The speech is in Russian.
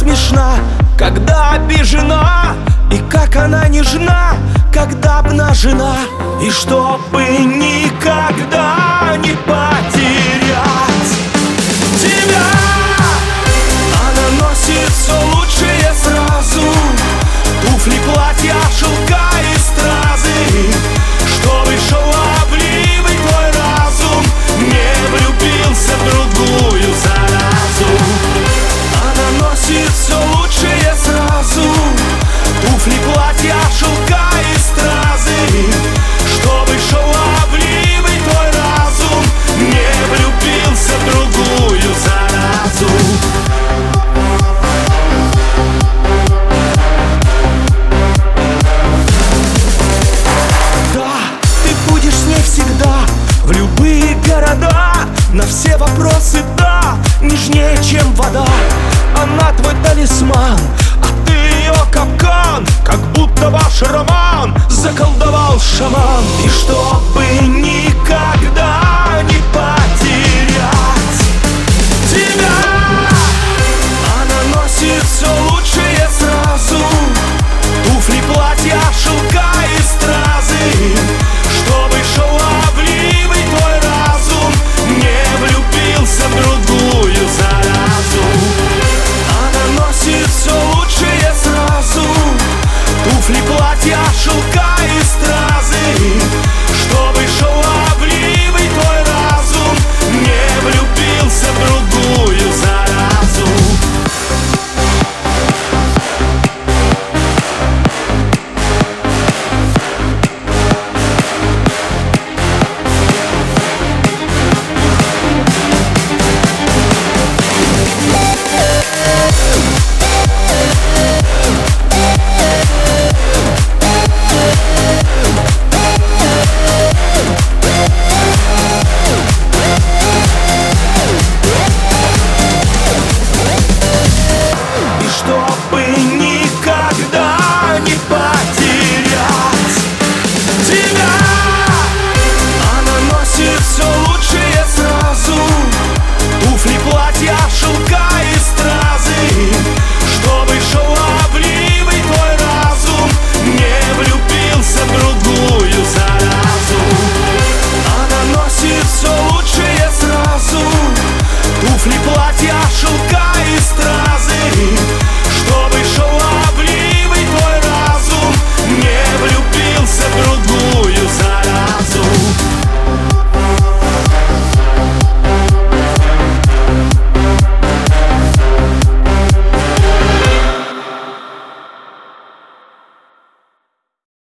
смешна, когда обижена, и как она нежна, когда обнажена. И чтобы никогда не потерять тебя, она носит все лучшее сразу: туфли, платья, шелка и стразы. Чтобы шаловливый твой разум не влюбился в другую заразу. Она носит все лучшее сразу: туфли, платья, шелка и стразы. Чтобы шаловливый твой разум не влюбился в другую заразу. Всегда, в любые города, на все вопросы да, нежнее, чем вода. Она твой талисман, а ты ее капкан, как будто ваш роман заколдовал шаман. И чтобы никогда не потерять тебя, она носит все лучшее сразу: туфли, платья, шелка и стразы. Чтобы шаловливый твой разум не влюбился в другую заразу. Она носит все лучшее сразу: туфли, платья, шелка и стразы. Чтобы шаловливый твой разум не влюбился в другую заразу. Туфли, платья, шелка